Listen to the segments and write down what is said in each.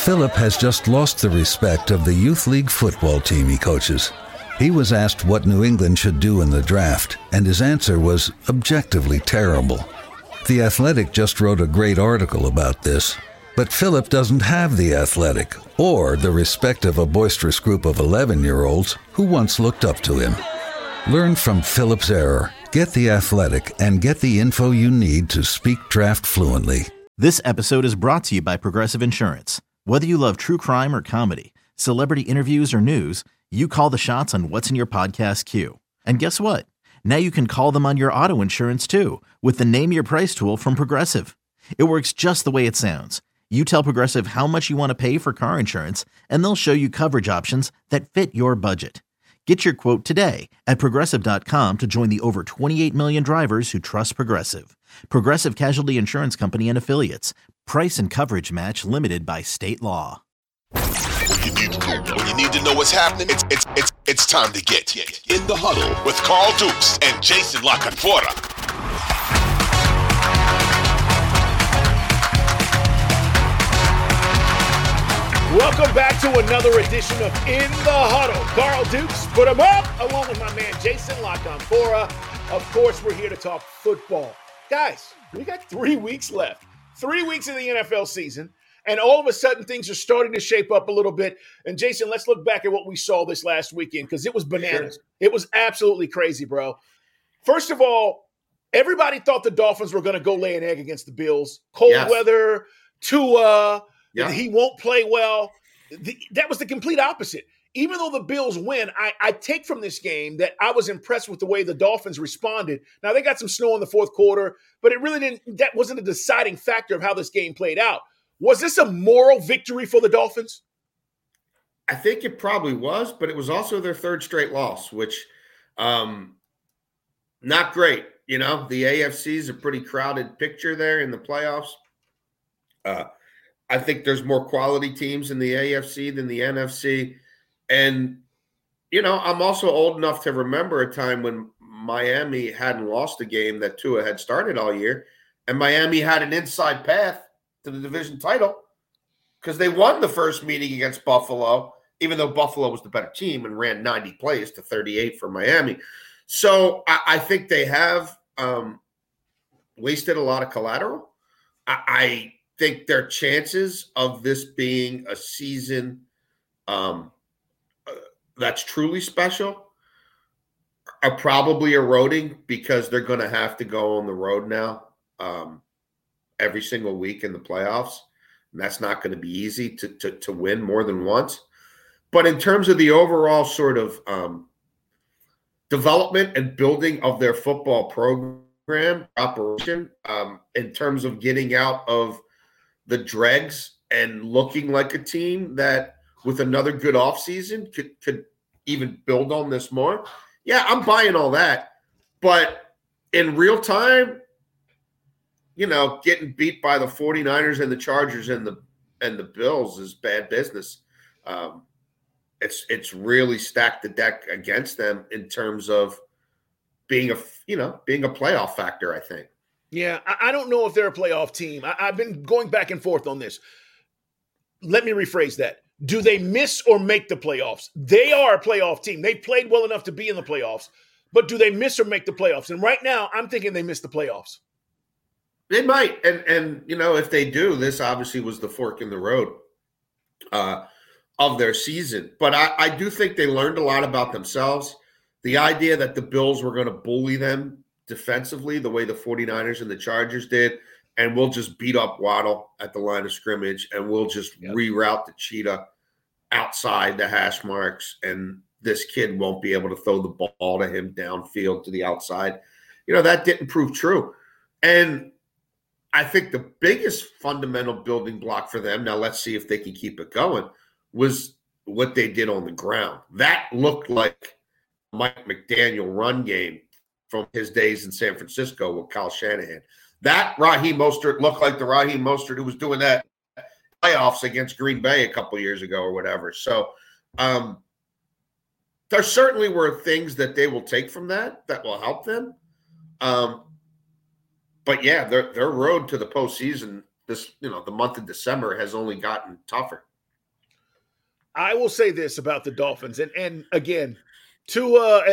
Philip has just lost the respect of the youth league football team he coaches. He was asked what New England should do in the draft, and his answer was objectively terrible. The Athletic just wrote a great article about this, but Philip doesn't have the Athletic or the respect of a boisterous group of 11-year-olds who once looked up to him. Learn from Philip's error. Get the Athletic and get the info you need to speak draft fluently. This episode is brought to you by Progressive Insurance. Whether you love true crime or comedy, celebrity interviews or news, you call the shots on what's in your podcast queue. And guess what? Now you can call them on your auto insurance too with the Name Your Price tool from Progressive. It works just the way it sounds. You tell Progressive how much you want to pay for car insurance, and they'll show you coverage options that fit your budget. Get your quote today at Progressive.com to join the over 28 million drivers who trust Progressive. Progressive Casualty Insurance Company and Affiliates. Price and coverage match limited by state law. When you need to know what's happening, it's time to get in the huddle with Carl Dukes and Jason La Canfora. Welcome back to another edition of In the Huddle. Carl Dukes, put him up, along with my man Jason La Canfora. Of course, we're here to talk football. Guys, we got 3 weeks left. 3 weeks of the NFL season, and all of a sudden things are starting to shape up a little bit. And Jason, let's look back at what we saw this last weekend because it was bananas. Sure. It was absolutely crazy, bro. First of all, everybody thought the Dolphins were going to go lay an egg against the Bills. Cold weather, Tua, he won't play well. That was the complete opposite. Even though the Bills win, I take from this game that I was impressed with the way the Dolphins responded. Now, they got some snow in the fourth quarter, but that wasn't a deciding factor of how this game played out. Was this a moral victory for the Dolphins? I think it probably was, but it was also their third straight loss, which not great. You know, the AFC is a pretty crowded picture there in the playoffs. I think there's more quality teams in the AFC than the NFC. And, you know, I'm also old enough to remember a time when Miami hadn't lost a game that Tua had started all year, and Miami had an inside path to the division title because they won the first meeting against Buffalo, even though Buffalo was the better team and ran 90 plays to 38 for Miami. So I think they have wasted a lot of collateral. I think their chances of this being a season that's truly special are probably eroding because they're going to have to go on the road now every single week in the playoffs. And that's not going to be easy to win more than once. But in terms of the overall sort of development and building of their football program operation, in terms of getting out of the dregs and looking like a team that with another good offseason could even build on this more. Yeah, I'm buying all that. But in real time, you know, getting beat by the 49ers and the Chargers and the Bills is bad business. It's really stacked the deck against them in terms of being a playoff factor, I think. Yeah, I don't know if they're a playoff team. I've been going back and forth on this. Let me rephrase that. Do they miss or make the playoffs? They are a playoff team. They played well enough to be in the playoffs, but do they miss or make the playoffs? And right now, I'm thinking they miss the playoffs. They might. And you know, if they do, this obviously was the fork in the road of their season. But I do think they learned a lot about themselves. The idea that the Bills were going to bully them defensively the way the 49ers and the Chargers did, and we'll just beat up Waddle at the line of scrimmage, and we'll just reroute the cheetah outside the hash marks, and this kid won't be able to throw the ball to him downfield to the outside. You know, that didn't prove true. And I think the biggest fundamental building block for them, now let's see if they can keep it going, was what they did on the ground. That looked like Mike McDaniel run game from his days in San Francisco with Kyle Shanahan. That Raheem Mostert looked like the Raheem Mostert who was doing that playoffs against Green Bay a couple years ago or whatever. So there certainly were things that they will take from that will help them. But yeah, their road to the postseason the month of December has only gotten tougher. I will say this about the Dolphins, and again, Tua,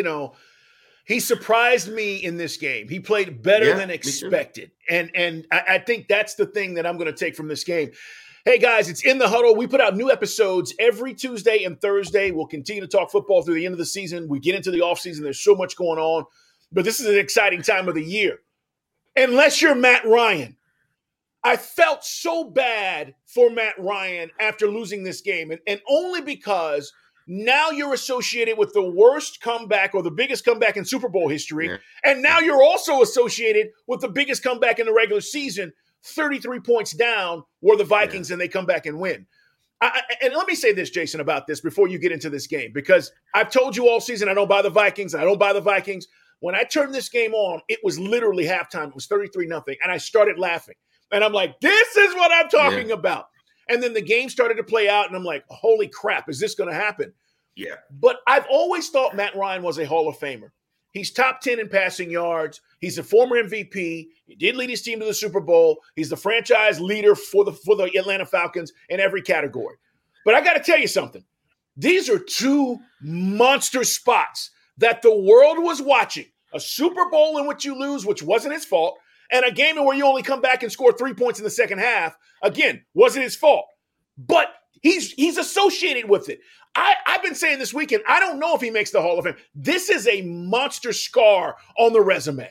he surprised me in this game. He played better than expected, and I think that's the thing that I'm going to take from this game. Hey, guys, it's In the Huddle. We put out new episodes every Tuesday and Thursday. We'll continue to talk football through the end of the season. We get into the offseason. There's so much going on, but this is an exciting time of the year. Unless you're Matt Ryan. I felt so bad for Matt Ryan after losing this game, and only because now you're associated with the worst comeback or the biggest comeback in Super Bowl history, and now you're also associated with the biggest comeback in the regular season, 33 points down were the Vikings, and they come back and win. And let me say this, Jason, about this before you get into this game, because I've told you all season I don't buy the Vikings, When I turned this game on, it was literally halftime. It was 33-0, and I started laughing. And I'm like, this is what I'm talking about. And then the game started to play out, and I'm like, holy crap, is this going to happen? Yeah. But I've always thought Matt Ryan was a Hall of Famer. He's top 10 in passing yards. He's a former MVP. He did lead his team to the Super Bowl. He's the franchise leader for the Atlanta Falcons in every category. But I got to tell you something. These are two monster spots that the world was watching. A Super Bowl in which you lose, which wasn't his fault, and a game where you only come back and score 3 points in the second half, again, wasn't his fault. But he's associated with it. I've been saying this weekend, I don't know if he makes the Hall of Fame. This is a monster scar on the resume.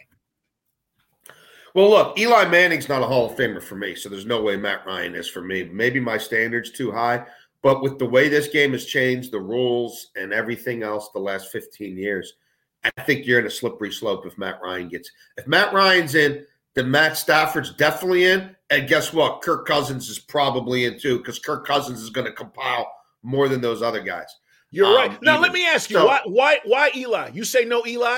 Well, look, Eli Manning's not a Hall of Famer for me, so there's no way Matt Ryan is for me. Maybe my standard's too high, but with the way this game has changed, the rules and everything else the last 15 years, I think you're in a slippery slope if Matt Ryan gets – if Matt Ryan's in, then Matt Stafford's definitely in. And guess what? Kirk Cousins is probably in too, because Kirk Cousins is going to compile more than those other guys. You're right. Now, let me ask you, why Eli? You say no Eli?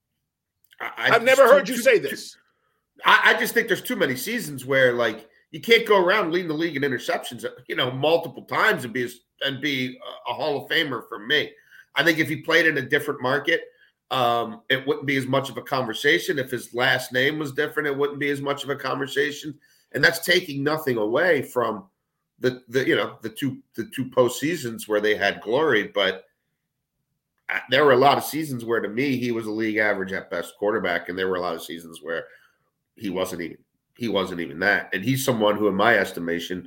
I've never heard you say this. I just think there's too many seasons where, like, you can't go around leading the league in interceptions, multiple times and be a Hall of Famer for me. I think if he played in a different market, it wouldn't be as much of a conversation. If his last name was different, it wouldn't be as much of a conversation. And that's taking nothing away from the two postseasons where they had glory. But there were a lot of seasons where, to me, he was a league average at best quarterback, and there were a lot of seasons where he wasn't even that. And he's someone who, in my estimation,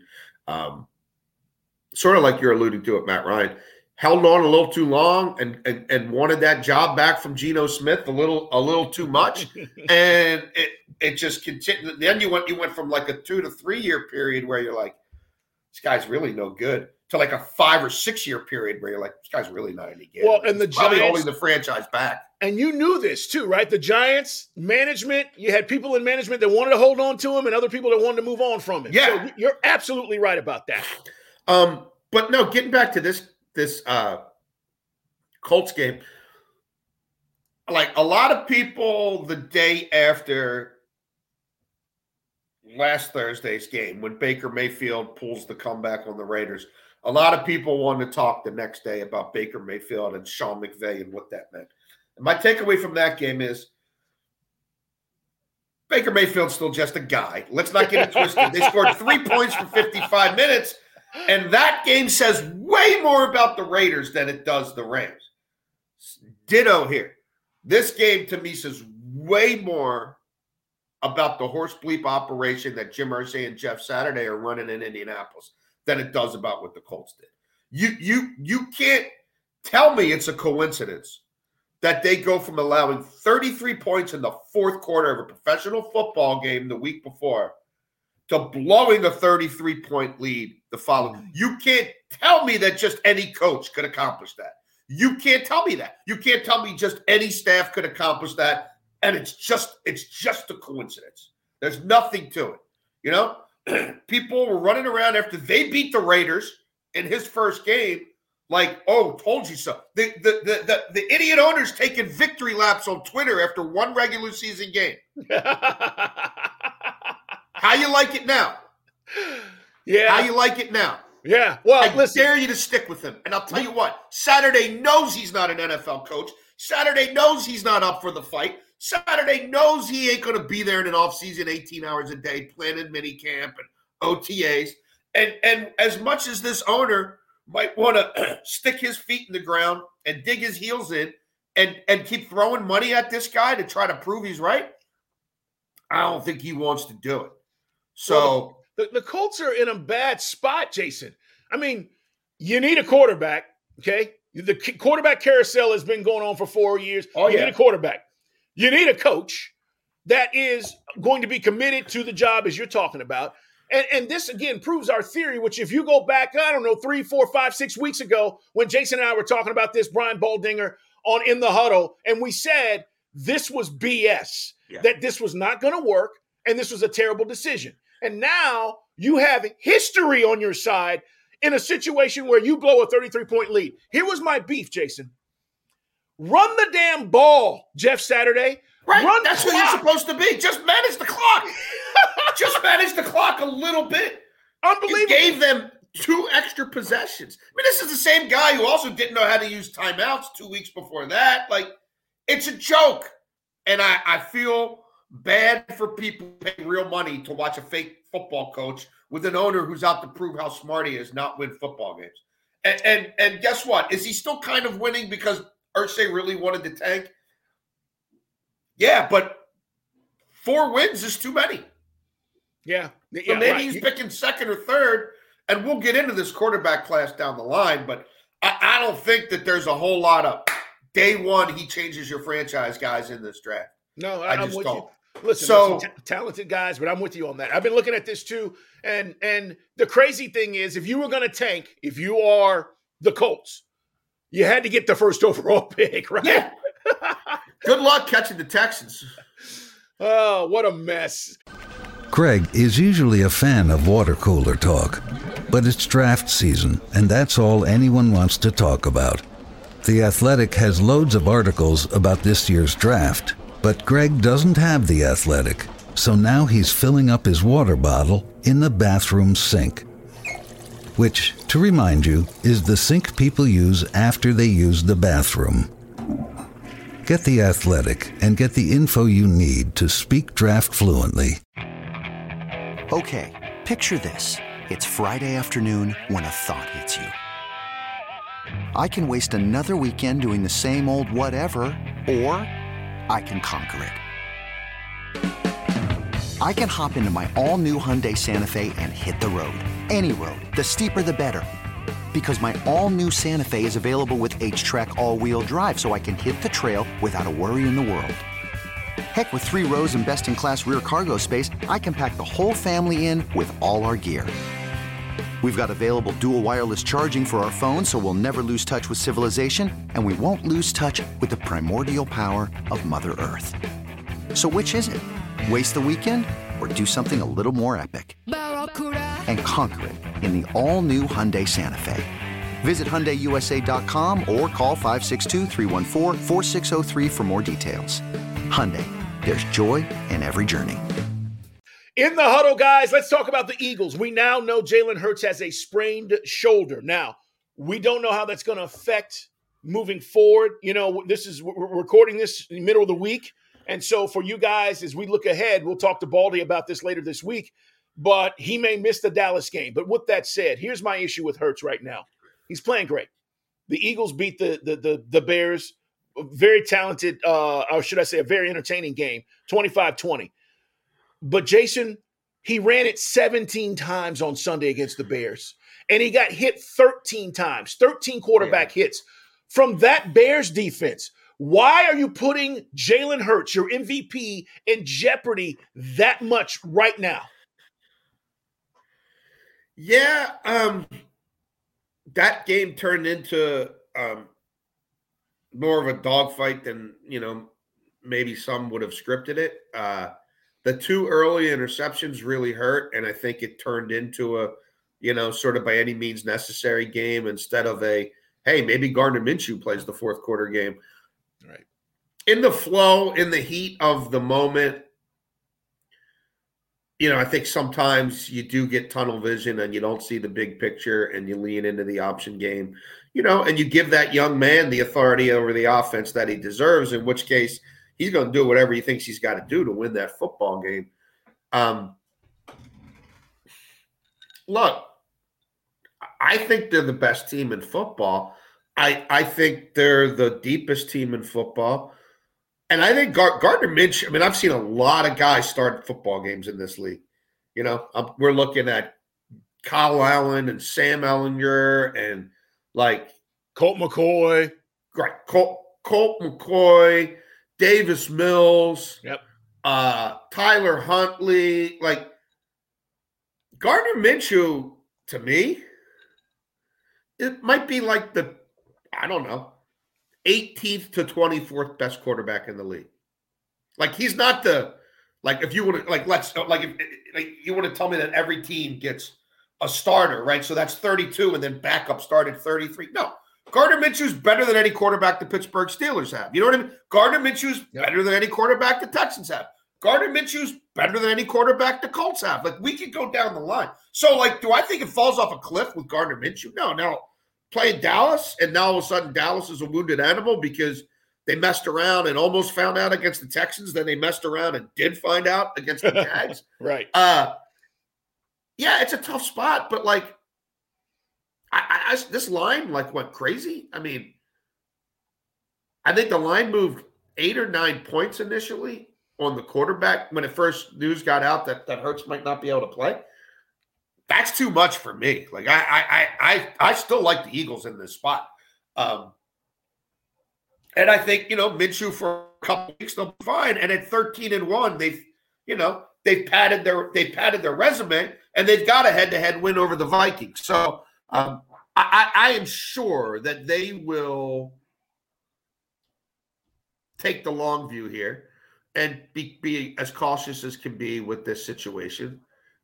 sort of like you're alluding to at Matt Ryan, held on a little too long and wanted that job back from Geno Smith a little too much, and it just continued. Then you went from like a 2 to 3 year period where you're like, this guy's really no good, to like a 5 or 6 year period where you're like, this guy's really not any good. Well, and the probably Giants holding the franchise back. And you knew this too, right? The Giants management, you had people in management that wanted to hold on to him and other people that wanted to move on from him. Yeah. So you're absolutely right about that. But no, getting back to this Colts game, like a lot of people the day after last Thursday's game, when Baker Mayfield pulls the comeback on the Raiders, a lot of people wanted to talk the next day about Baker Mayfield and Sean McVay and what that meant. And my takeaway from that game is Baker Mayfield's still just a guy. Let's not get it twisted. They scored 3 points for 55 minutes, and that game says way more about the Raiders than it does the Rams. Ditto here. This game, to me, says way more about the horse bleep operation that Jim Irsay and Jeff Saturday are running in Indianapolis than it does about what the Colts did. You can't tell me it's a coincidence that they go from allowing 33 points in the fourth quarter of a professional football game the week before to blowing a 33-point lead the following. You can't tell me that just any coach could accomplish that. You can't tell me that. You can't tell me just any staff could accomplish that. And it's just a coincidence. There's nothing to it. People were running around after they beat the Raiders in his first game, like, oh, told you so. The idiot owners taking victory laps on Twitter after one regular season game. How you like it now? Yeah. How you like it now? Yeah. Well, I dare you to stick with him. And I'll tell you what, Saturday knows he's not an NFL coach. Saturday knows he's not up for the fight. Saturday knows he ain't going to be there in an offseason 18 hours a day planning minicamp and OTAs. And as much as this owner might want to stick his feet in the ground and dig his heels in and keep throwing money at this guy to try to prove he's right, I don't think he wants to do it. So the Colts are in a bad spot, Jason. I mean, you need a quarterback, okay? The quarterback carousel has been going on for 4 years. You need a quarterback. You need a coach that is going to be committed to the job as you're talking about. And this, again, proves our theory, which if you go back, 3, 4, 5, 6 weeks ago when Jason and I were talking about this, Brian Baldinger on In the Huddle, and we said this was BS, that this was not going to work, and this was a terrible decision. And now you have history on your side in a situation where you blow a 33-point lead. Here was my beef, Jason. Run the damn ball, Jeff Saturday. Right, that's what you're supposed to be. Just manage the clock. Just manage the clock a little bit. Unbelievable. You gave them 2 extra possessions. I mean, this is the same guy who also didn't know how to use timeouts 2 weeks before that. Like, it's a joke. And I feel bad for people paying real money to watch a fake football coach with an owner who's out to prove how smart he is, not win football games. And guess what? Is he still kind of winning because Irsay really wanted to tank? Yeah, but 4 wins is too many. Yeah. So maybe he's picking second or third, and we'll get into this quarterback class down the line, but I don't think that there's a whole lot of day one he changes your franchise guys in this draft. No, I I'm just with don't. you. Listen, talented guys, but I'm with you on that. I've been looking at this too, and the crazy thing is if you were going to tank, if you are the Colts, you had to get the first overall pick, right? Yeah. Good luck catching the Texans. Oh, what a mess. Craig is usually a fan of water cooler talk, but it's draft season, and that's all anyone wants to talk about. The Athletic has loads of articles about this year's draft, but Greg doesn't have The Athletic, so now he's filling up his water bottle in the bathroom sink, which, to remind you, is the sink people use after they use the bathroom. Get The Athletic and get the info you need to speak draft fluently. Okay, picture this. It's Friday afternoon when a thought hits you. I can waste another weekend doing the same old whatever, or I can conquer it. I can hop into my all-new Hyundai Santa Fe and hit the road. Any road. The steeper, the better. Because my all-new Santa Fe is available with H-Track all-wheel drive, so I can hit the trail without a worry in the world. Heck, with 3 rows and best-in-class rear cargo space, I can pack the whole family in with all our gear. We've got available dual wireless charging for our phones, so we'll never lose touch with civilization, and we won't lose touch with the primordial power of Mother Earth. So which is it? Waste the weekend or do something a little more epic? And conquer it in the all-new Hyundai Santa Fe. Visit HyundaiUSA.com or call 562-314-4603 for more details. Hyundai, there's joy in every journey. In the huddle, guys, let's talk about the Eagles. We now know Jalen Hurts has a sprained shoulder. Now, we don't know how that's going to affect moving forward. You know, we're recording this in the middle of the week. And so for you guys, as we look ahead, we'll talk to Baldy about this later this week, but he may miss the Dallas game. But with that said, here's my issue with Hurts right now. He's playing great. The Eagles beat the Bears. A very talented, or should I say a very entertaining game, 25-20. But Jason, he ran it 17 times on Sunday against the Bears, and he got hit 13 times, 13 quarterback hits from that Bears defense. Why are you putting Jalen Hurts, your MVP, in jeopardy that much right now? Yeah, that game turned into more of a dogfight than, maybe some would have scripted it. The 2 early interceptions really hurt, and I think it turned into a, sort of by any means necessary game instead of a, hey, maybe Gardner Minshew plays the fourth quarter game. Right. In the flow, in the heat of the moment, I think sometimes you do get tunnel vision and you don't see the big picture and you lean into the option game, and you give that young man the authority over the offense that he deserves, in which case he's going to do whatever he thinks he's got to do to win that football game. Look, I think they're the best team in football. I think they're the deepest team in football. And I think Gardner Minshew, I mean, I've seen a lot of guys start football games in this league. You know, we're looking at Kyle Allen and Sam Ellinger and like Colt McCoy. Right. Colt McCoy, Davis Mills, Yep. Tyler Huntley. Like Gardner Minshew, to me, it might be like the, I don't know, 18th to 24th best quarterback in the league. Like he's not the, like if you want to, like you want to tell me that every team gets a starter, right? So that's 32 and then backup started 33. No, Gardner Minshew's better than any quarterback the Pittsburgh Steelers have. You know what I mean? Gardner Minshew's better than any quarterback the Texans have. Gardner Minshew's better than any quarterback the Colts have. Like we could go down the line. So like, do I think it falls off a cliff with Gardner Minshew? No, now playing Dallas, and now all of a sudden Dallas is a wounded animal because they messed around and almost found out against the Texans. Then they messed around and did find out against the Jags. Right. Yeah, it's a tough spot, but like, I this line like went crazy. I mean, I think the line moved 8 or 9 points initially on the quarterback when it first news got out that Hurts might not be able to play. That's too much for me. Like I still like the Eagles in this spot. And I think, you know, Minshew for a couple weeks, they'll be fine. And at 13-1, they've padded their resume and they've got a head-to-head win over the Vikings. So I am sure that they will take the long view here and be as cautious as can be with this situation.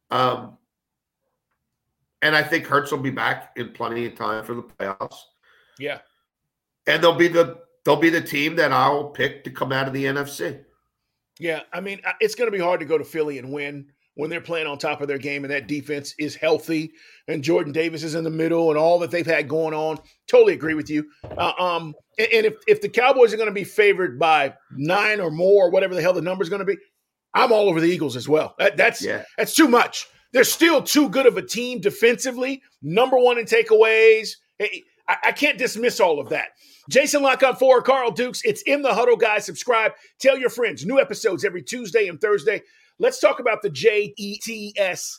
And I think Hurts will be back in plenty of time for the playoffs. Yeah. And they'll be the team that I'll pick to come out of the NFC. Yeah, I mean, it's going to be hard to go to Philly and win when they're playing on top of their game and that defense is healthy and Jordan Davis is in the middle and all that they've had going on. Totally agree with you. And if the Cowboys are going to be favored by 9 or more, whatever the hell the number is going to be, I'm all over the Eagles as well. That's too much. They're still too good of a team defensively, number one in takeaways. I can't dismiss all of that. Jason Lock-On for Carl Dukes. It's In the Huddle, guys. Subscribe. Tell your friends. New episodes every Tuesday and Thursday. Let's talk about the JETS,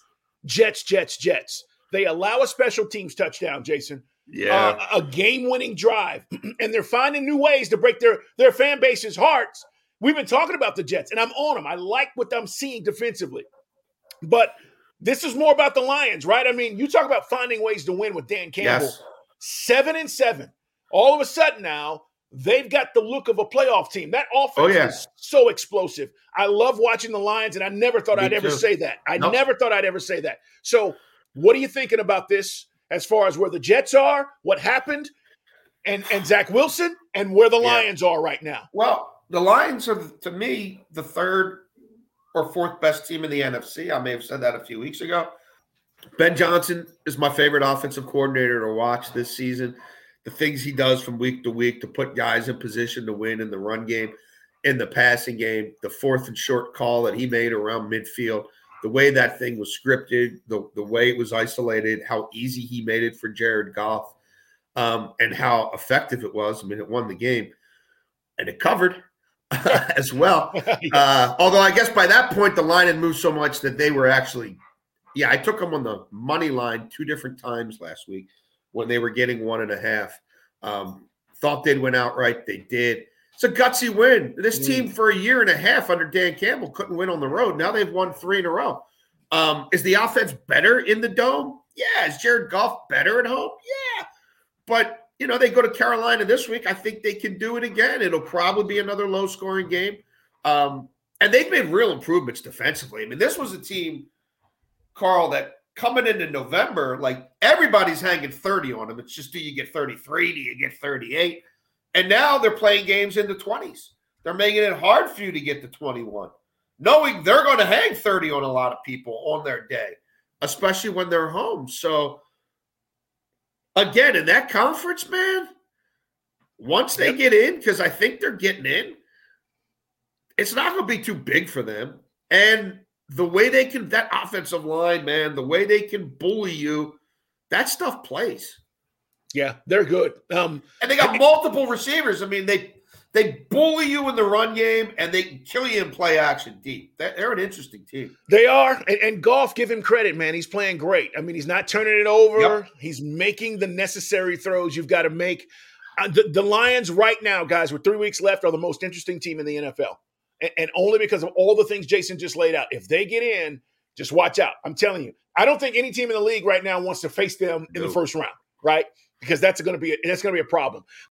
Jets. They allow a special teams touchdown, Jason. Yeah. A game-winning drive. And they're finding new ways to break their fan base's hearts. We've been talking about the Jets, and I'm on them. I like what I'm seeing defensively. But this is more about the Lions, right? I mean, you talk about finding ways to win with Dan Campbell. Yes. 7-7. All of a sudden now, they've got the look of a playoff team. That offense is so explosive. I love watching the Lions, and I never thought I'd ever say that. Never thought I'd ever say that. So what are you thinking about this as far as where the Jets are, what happened, and Zach Wilson, and where the Lions are right now? Well, the Lions are, to me, the third or fourth best team in the NFC. I may have said that a few weeks ago. Ben Johnson is my favorite offensive coordinator to watch this season. The things he does from week to week to put guys in position to win in the run game, in the passing game, the 4th and short call that he made around midfield, the way that thing was scripted, the way it was isolated, how easy he made it for Jared Goff, and how effective it was. I mean, it won the game, and it covered as well. Although I guess by that point, the line had moved so much that they were actually – I took them on the money line 2 different times last week when they were getting 1.5. Thought they'd win outright. They did. It's a gutsy win. This team for a year and a half under Dan Campbell couldn't win on the road. Now they've won 3 in a row. Is the offense better in the Dome? Yeah. Is Jared Goff better at home? Yeah. But, they go to Carolina this week. I think they can do it again. It'll probably be another low-scoring game. And they've made real improvements defensively. I mean, this was a team, Carl, that coming into November, like everybody's hanging 30 on them. It's just, do you get 33? Do you get 38? And now they're playing games in the 20s. They're making it hard for you to get to 21, knowing they're going to hang 30 on a lot of people on their day, especially when they're home. So, again, in that conference, man, once they get in, because I think they're getting in, it's not going to be too big for them. And the way they can, that offensive line, man, the way they can bully you That stuff plays. Yeah, they're good. And they got multiple receivers. I mean, they bully you in the run game, and they kill you in play action deep. They're an interesting team. They are. And Goff, give him credit, man. He's playing great. I mean, he's not turning it over. Yep. He's making the necessary throws you've got to make. The Lions right now, guys, with 3 weeks left, are the most interesting team in the NFL. And only because of all the things Jason just laid out. If they get in, just watch out. I'm telling you. I don't think any team in the league right now wants to face them in the first round, right? Because that's going to be a problem.